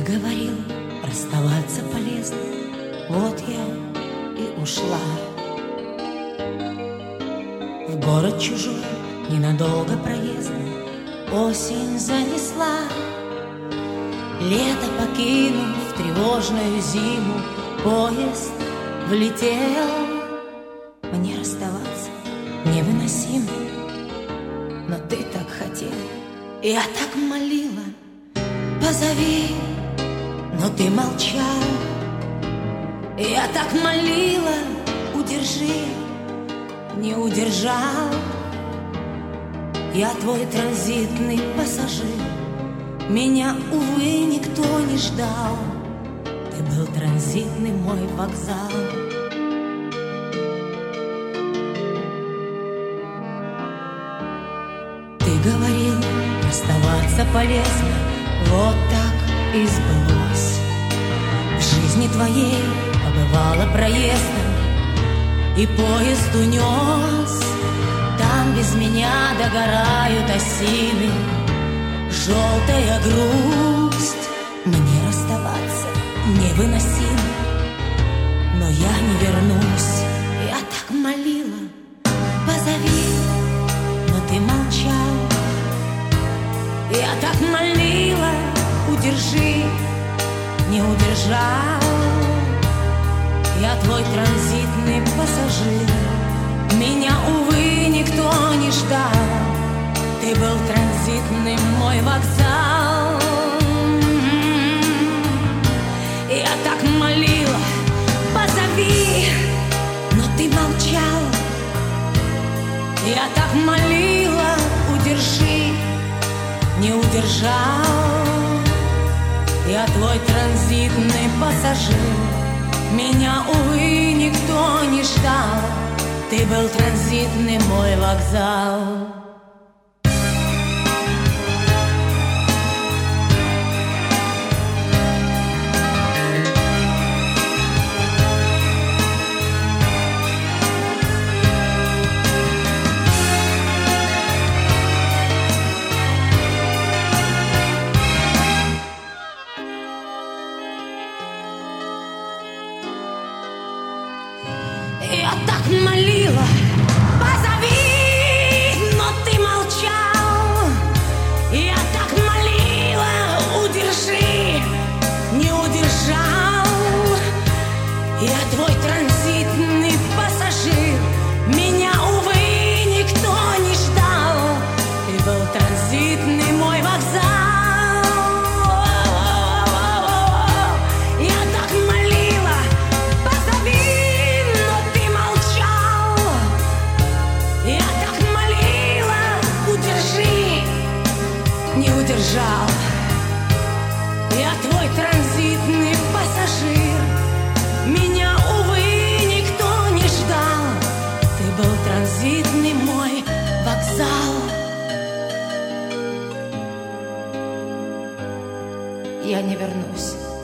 говорил, расставаться полезно. Вот я и ушла в город чужой, ненадолго проездом. Осень занесла, лето покинув тревожную зиму, поезд влетел. Мне расставаться невыносимо, но ты так хотел, я так молила, позови, но ты молчал. Я так молила, удержи, не удержал. Я твой транзитный пассажир, меня, увы, никто не ждал. Ты был транзитный мой вокзал. Ты говорил, расставаться полезно, вот так и сбылось. В жизни твоей побывала проездом, и поезд унес. Там без меня догорают осины, желтая грусть. Мне расставаться невыносимо, но я не вернусь. Я так молила, позови, но ты молчал. Я так молила, удержи, не удержал. Я твой транзитный пассажир, меня, увы, никто не ждал. Ты был транзитный мой вокзал. Я так молила, позови, но ты молчал. Я так молила, удержи, не удержал. Я твой транзитный пассажир, меня, увы, никто не ждал. Ты был транзитный мой вокзал. Я так молила, позови, но ты молчал. Я так молила, удержи, не удержал. Я твой транзитный пассажир, меня, увы, никто не ждал. Ты был транзитный мой вокзал. Не удержал. Я твой транзитный пассажир, меня, увы, никто не ждал. Ты был транзитный мой вокзал. Я не вернусь.